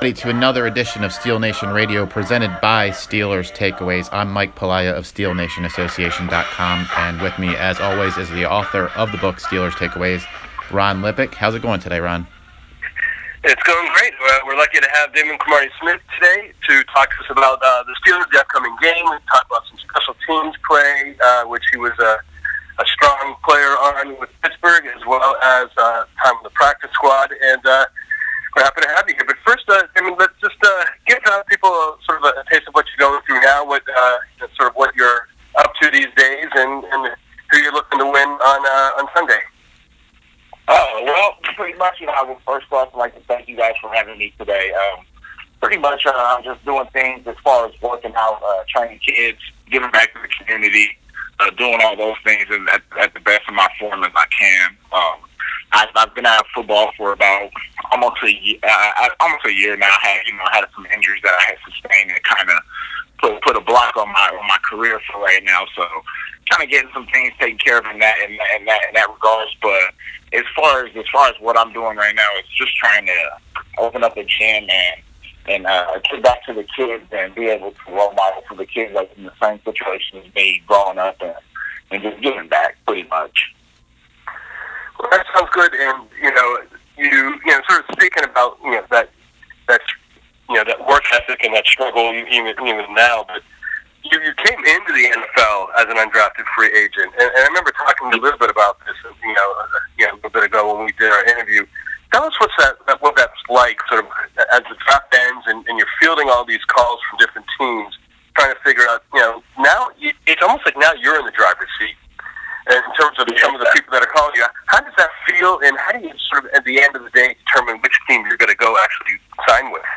everybody, to another edition of Steel Nation Radio presented by Steelers Takeaways. I'm Mike Palaia of SteelNationAssociation.com, and with me, as always, is the author of the book Steelers Takeaways, Ron Lippick. How's it going today, Ron? It's going great. We're lucky to have Damon Cromartie-Smith today to talk to us about the Steelers, the upcoming game. We talk about some special teams play, which he was a strong player on with Pittsburgh, as well as time on the practice squad. And we're happy to have you here. But first, Damon, let's just give people sort of a taste of what you're going through now, sort of what you're up to these days, and who you're looking to win on Sunday. Oh, well, pretty much, I would first off like to thank you guys for having me today. Pretty much, I'm just doing things as far as working out, training kids, giving back to the community, doing all those things at the best of my form as I can. I've been out of football for about almost a year now. I had some injuries that I had sustained that kind of put a block on my career for right now. So kind of getting some things taken care of in that regards. But as far as what I'm doing right now, it's just trying to open up a gym and get back to the kids and be able to role model for the kids like in the same situation as me growing up and just giving back pretty much. Well, that sounds good. And you sort of speaking about that work ethic and that struggle even now, but you came into the NFL as an undrafted free agent, and I remember talking a little bit about this, a little bit ago when we did our interview. Tell us what that's like, sort of as the draft ends, and you're fielding all these calls from different teams, trying to figure out. Now it's almost like now you're in the driver's seat, and in terms of some of the people that are calling you. How does that feel, and how do you sort of at the end of the day determine which team you're going to go actually sign with?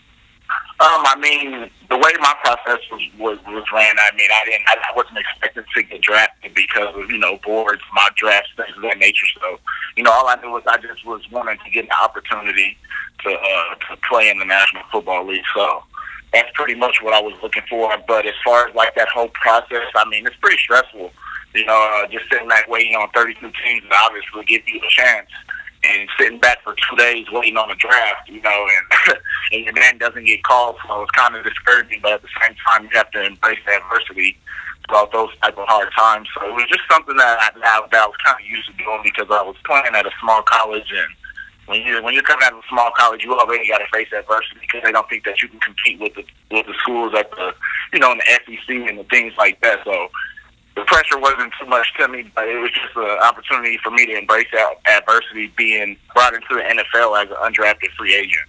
The way my process was ran, I wasn't expecting to get drafted because of, boards, mock drafts, things of that nature. So, all I knew was I just was wanting to get an opportunity to play in the National Football League. So that's pretty much what I was looking for. But as far as like that whole process, it's pretty stressful. Just sitting back waiting on 32 teams that obviously give you a chance. And sitting back for 2 days waiting on the draft, and your man doesn't get called, so it's kind of discouraging. But at the same time, you have to embrace the adversity throughout those type of hard times. So it was just something that I was kind of used to doing because I was playing at a small college, and when you're coming out of a small college, you already got to face adversity because they don't think that you can compete with the schools at the in the SEC and the things like that. So the pressure wasn't too much to me, but it was just an opportunity for me to embrace that adversity being brought into the NFL as an undrafted free agent.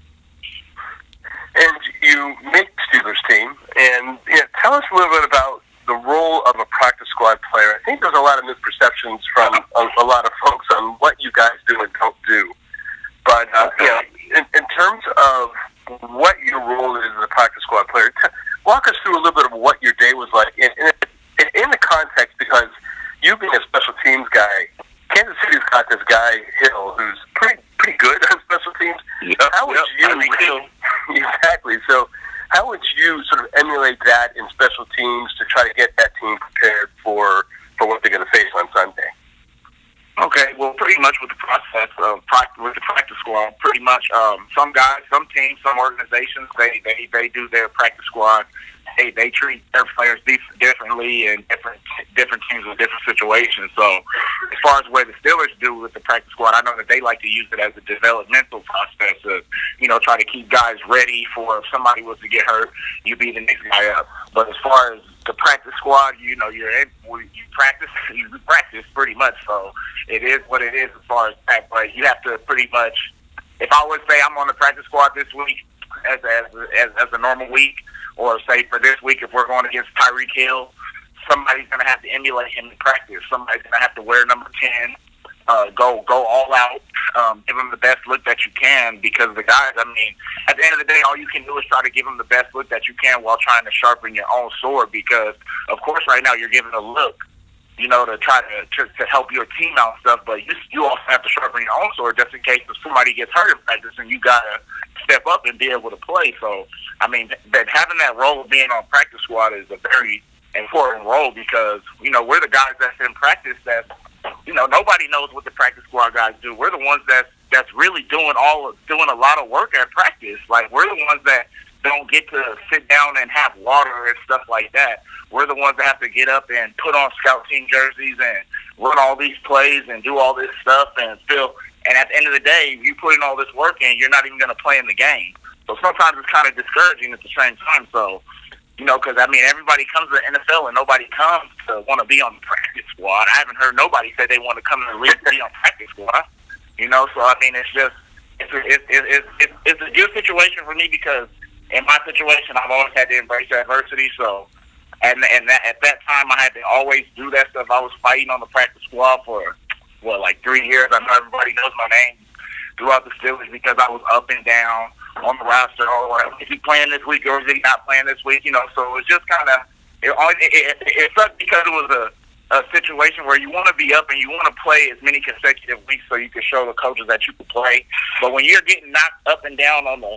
And you make the Steelers team, and tell us a little bit about the role of a practice squad player. I think there's a lot of misperceptions from a lot of folks on what you guys do and don't do. But in terms of what your role is as a practice squad player, walk us through a little bit of what your day was like. In the context, because you being a special teams guy, Kansas City's got this guy Hill who's pretty good on special teams. How would you exactly? So, how would you sort of emulate that in special teams to try to get that team prepared for what they're going to face on Sunday? Okay, well, pretty much with the process of with the practice squad, pretty much some guys, some teams, some organizations, they do their practice squad. They treat their players differently in different teams with different situations. So as far as where the Steelers do with the practice squad, I know that they like to use it as a developmental process of, try to keep guys ready for if somebody was to get hurt, you be the next guy up. But as far as the practice squad, you practice pretty much. So it is what it is as far as that. But you have to pretty much, if I would say I'm on the practice squad this week as a normal week, or say for this week, if we're going against Tyreek Hill, somebody's going to have to emulate him in practice. Somebody's going to have to wear number 10, go all out, give him the best look that you can, because the guys, at the end of the day, all you can do is try to give them the best look that you can while trying to sharpen your own sword, because, of course, right now you're giving a look, to try to help your team out and stuff, but you also have to sharpen your own sword just in case if somebody gets hurt in practice and you got to step up and be able to play. So, that having that role of being on practice squad is a very important role because, we're the guys that's in practice that, nobody knows what the practice squad guys do. We're the ones that's that's really doing a lot of work at practice. Like, we're the ones that don't get to sit down and have water and stuff like that. We're the ones that have to get up and put on scout team jerseys and run all these plays and do all this stuff and feel. And at the end of the day, you put in all this work in, you're not even going to play in the game. So sometimes it's kind of discouraging at the same time. So, you know, because, I mean, everybody comes to the NFL and nobody comes to want to be on the practice squad. I haven't heard nobody say they want to come to the league to be on practice squad. You know, so, I mean, it's just, it's a good situation for me because in my situation, I've always had to embrace adversity. So, at that time, I had to always do that stuff. I was fighting on the practice squad for, like 3 years. I know everybody knows my name throughout the Steelers because I was up and down on the roster. Or is he playing this week or is he not playing this week? You know, so it was just kind of, it sucked because it was a situation where you want to be up and you want to play as many consecutive weeks so you can show the coaches that you can play. But when you're getting knocked up and down on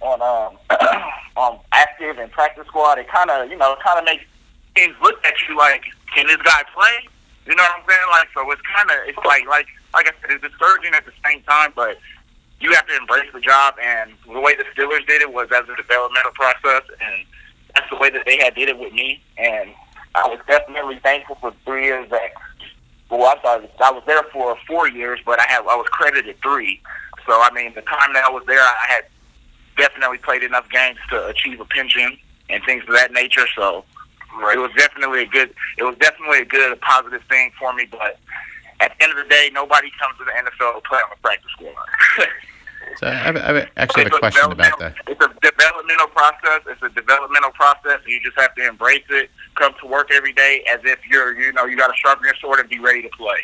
active and practice squad, it kind of makes teams look at you like, can this guy play? You know what I'm saying? Like, so it's like I said, it's discouraging at the same time, but you have to embrace the job. And the way the Steelers did it was as a developmental process, and that's the way that they had did it with me. And I was definitely thankful for the 3 years that. Well, I was there for 4 years, but I was credited 3. So I mean, the time that I was there, I had definitely played enough games to achieve a pension and things of that nature. So. It was definitely a good positive thing for me, but at the end of the day, nobody comes to the NFL to play on the practice squad. So I actually have a question about that. It's a developmental process. And you just have to embrace it. Come to work every day as if you got to sharpen your sword and be ready to play.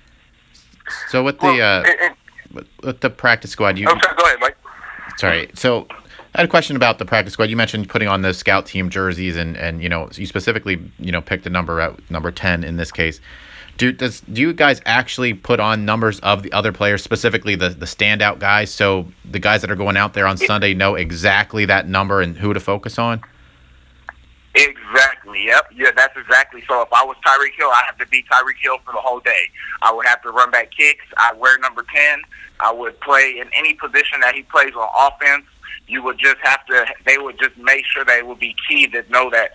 So with the practice squad, go ahead, Mike. Sorry. So I had a question about the practice squad. You mentioned putting on the scout team jerseys, and you specifically picked a number at number 10 in this case. Do you guys actually put on numbers of the other players, specifically the standout guys, so the guys that are going out there on Sunday know exactly that number and who to focus on? Exactly. Yep. Yeah, that's exactly. So if I was Tyreek Hill, I have to be Tyreek Hill for the whole day. I would have to run back kicks. I wear number 10. I would play in any position that he plays on offense. You would just have to. They would just make sure that it would be key to know that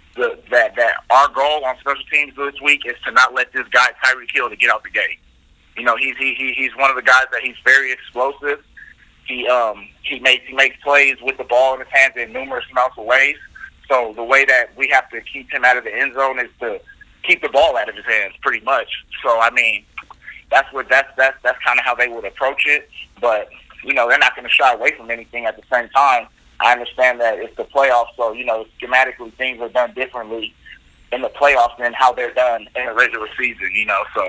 that our goal on special teams this week is to not let this guy Tyreek Hill to get out the gate. You know, he's one of the guys that he's very explosive. He makes plays with the ball in his hands in numerous amounts of ways. So the way that we have to keep him out of the end zone is to keep the ball out of his hands, pretty much. So I mean, that's kind of how they would approach it, but. You know, they're not going to shy away from anything at the same time. I understand that it's the playoffs, so, schematically things are done differently in the playoffs than how they're done in the regular season, so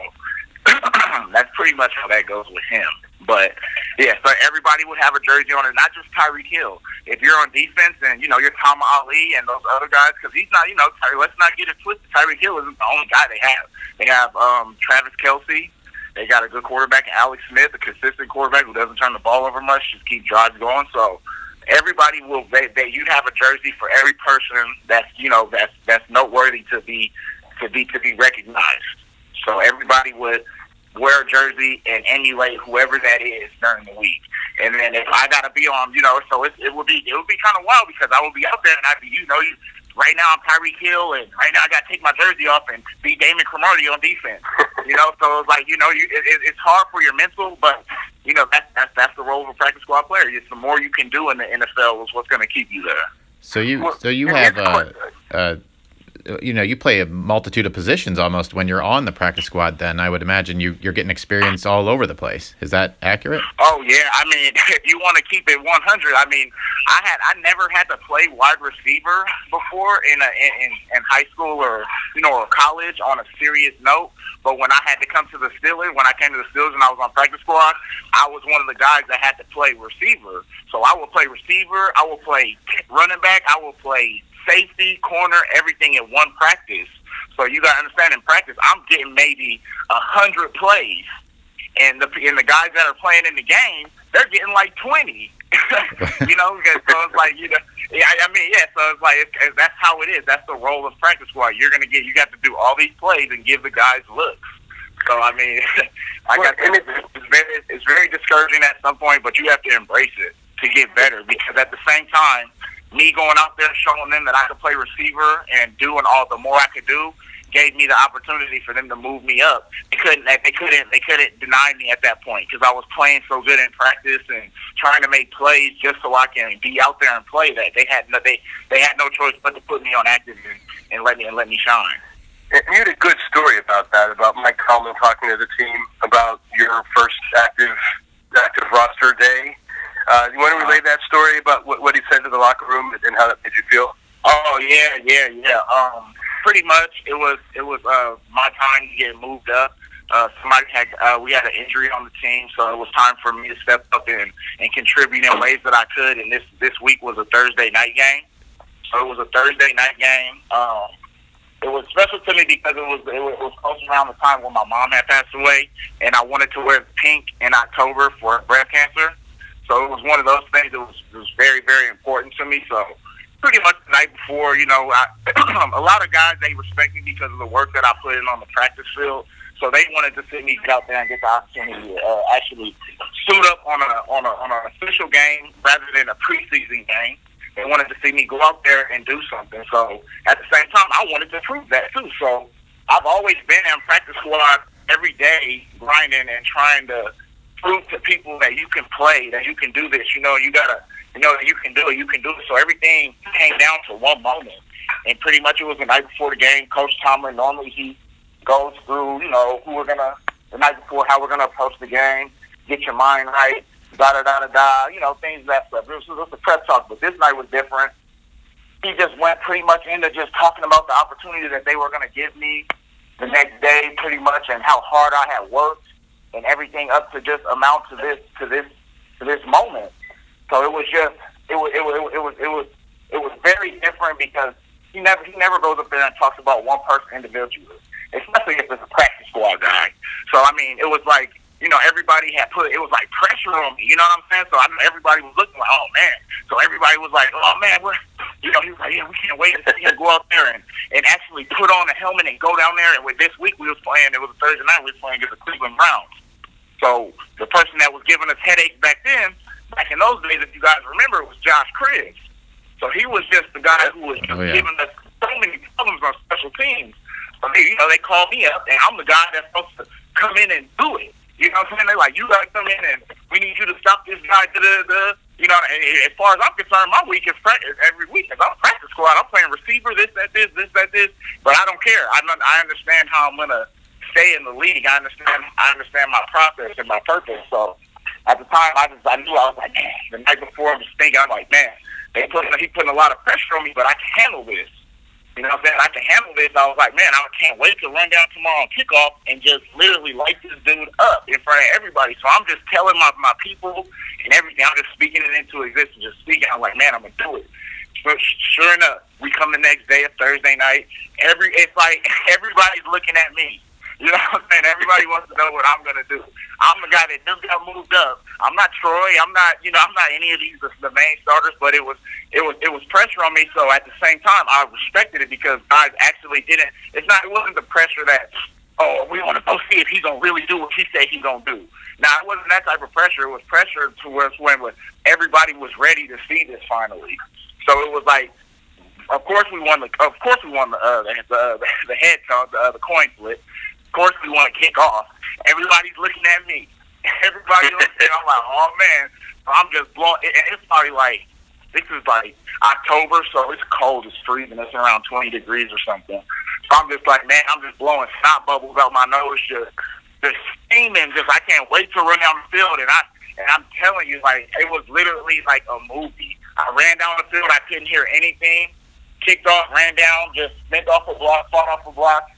that's pretty much how that goes with him. But, yeah, so everybody would have a jersey on it, not just Tyreek Hill. If you're on defense and, you're Tom Ali and those other guys, because he's not, let's not get it twisted. Tyreek Hill isn't the only guy they have. They have Travis Kelce. They got a good quarterback, Alex Smith, a consistent quarterback who doesn't turn the ball over much, just keep drives going. So everybody you'd have a jersey for every person that's that's noteworthy to be recognized. So everybody would wear a jersey and emulate whoever that is during the week. And then if I gotta be on, so it would be kind of wild because I would be out there and I'd be right now I'm Tyreek Hill, and right now I got to take my jersey off and be Damon Cromartie on defense. So it's like, it's hard for your mental, but, that's the role of a practice squad player. It's the more you can do in the NFL is what's going to keep you there. So you have you play a multitude of positions almost when you're on the practice squad. Then I would imagine you're getting experience all over the place. Is that accurate? Oh yeah, I mean, if you want to keep it 100, I mean, I never had to play wide receiver before in high school or or college on a serious note. But when I had to come to the Steelers, when I came to the Steelers and I was on practice squad, I was one of the guys that had to play receiver. So I will play receiver, I will play running back, I will play safety, corner, everything in one practice. So you got to understand, in practice, I'm getting maybe 100 plays, and the guys that are playing in the game, they're getting like 20. So it's like so it's like that's how it is. That's the role of practice squad. You got to do all these plays and give the guys looks. So I mean, it's very discouraging at some point, but you have to embrace it to get better. Because at the same time, me going out there showing them that I could play receiver and doing all the more I could do gave me the opportunity for them to move me up. They couldn't deny me at that point because I was playing so good in practice and trying to make plays just so I can be out there and play. That they had no choice but to put me on active and let me shine. And you had a good story about that, about Mike Coleman talking to the team about your first active roster day. You want to relay that story about what he said to the locker room and how that made you feel? Oh yeah. Pretty much, it was my time to get moved up. We had an injury on the team, so it was time for me to step up and contribute in ways that I could. And this week was a Thursday night game, so it was a Thursday night game. It was special to me because it was close around the time when my mom had passed away, and I wanted to wear pink in October for breast cancer. So it was one of those things that was very, very important to me. So pretty much the night before, a lot of guys, they respect me because of the work that I put in on the practice field. So they wanted to see me get out there and get the opportunity to actually suit up on an official game rather than a preseason game. They wanted to see me go out there and do something. So at the same time, I wanted to prove that too. So I've always been in practice squad every day, grinding and trying to prove to people that you can play, that you can do this. You gotta, that you can do it. You can do it. So everything came down to one moment, and pretty much it was the night before the game. Coach Tomlin, normally he goes through, the night before, how we're gonna approach the game, get your mind right. Things of that stuff. It was a prep talk, but this night was different. He just went pretty much into just talking about the opportunity that they were going to give me the next day, pretty much, and how hard I had worked and everything up to just amount to this moment. So it was very different because he never goes up there and talks about one person individually, especially if it's a practice squad guy. So I mean, it was like, everybody it was like pressure on me, you know what I'm saying? So I know everybody was looking like, oh man. So everybody was like, oh man, he was like, yeah, we can't wait to see him go out there and actually put on a helmet and go down there. And with this week we was playing, it was a Thursday night, we was playing against the Cleveland Browns. So the person that was giving us headaches back in those days, if you guys remember, it was Josh Cribbs. So he was just the guy who was giving us so many problems on special teams. So they called me up, and I'm the guy that's supposed to come in and do it. You know what I'm saying? They're like, you got to come in and we need you to stop this guy. And as far as I'm concerned, my week is practice every week. Cause I'm practice squad. I'm playing receiver, this, that, this. But I don't care. I understand how I'm going to stay in the league. I understand my process and my purpose. So at the time, I knew, I was like, man, the night before I was thinking, I'm like, man, he putting a lot of pressure on me, but I can handle this. You know what I'm saying? I can handle this. I was like, man, I can't wait to run down tomorrow on kickoff and just literally light this dude up in front of everybody. So I'm just telling my people and everything. I'm just speaking it into existence, just speaking. I'm like, man, I'm going to do it. But sure enough, we come the next day, a Thursday night. It's like everybody's looking at me. You know what I'm saying? Everybody wants to know what I'm going to do. I'm the guy that just got moved up. I'm not Troy. I'm not any of these, the main starters, but it was pressure on me. So at the same time, I respected it because guys actually didn't. It wasn't the pressure that, oh, we want to go see if he's going to really do what he said he's going to do. Now, it wasn't that type of pressure. It was pressure towards when everybody was ready to see this finally. So it was like, of course we won the head count, the coin flip. Of course we want to kick off. Everybody's looking at me. Everybody looking at me. I'm like, oh man. So I'm just blowing. It's probably like, this is like October, so it's cold. It's freezing. It's around 20 degrees or something. So I'm just like, man, I'm just blowing snot bubbles out my nose, just steaming. I can't wait to run down the field. And I'm telling you, like, it was literally like a movie. I ran down the field. I couldn't hear anything. Kicked off, ran down, just bent off a block, fought off a block.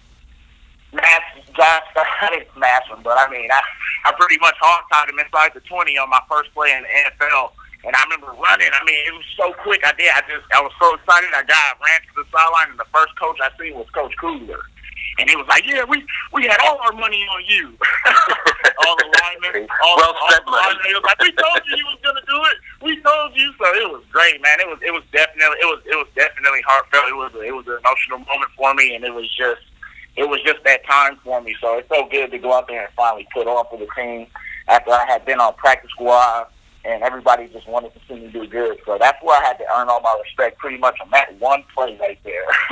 I didn't smash him, but I mean, I pretty much hog-tied him inside the 20 on my first play in the NFL. And I remember running. I mean, it was so quick. I was so excited. I ran to the sideline, and the first coach I seen was Coach Kugler. And he was like, yeah, we had all our money on you. all the linemen. All the linemen. He was like, we told you was going to do it. We told you. So it was great, man. It was definitely heartfelt. It was an emotional moment for me, and it was just, it was just that time for me. So it felt good to go out there and finally put on for the team after I had been on practice squad, and everybody just wanted to see me do good. So that's where I had to earn all my respect pretty much on that one play right there.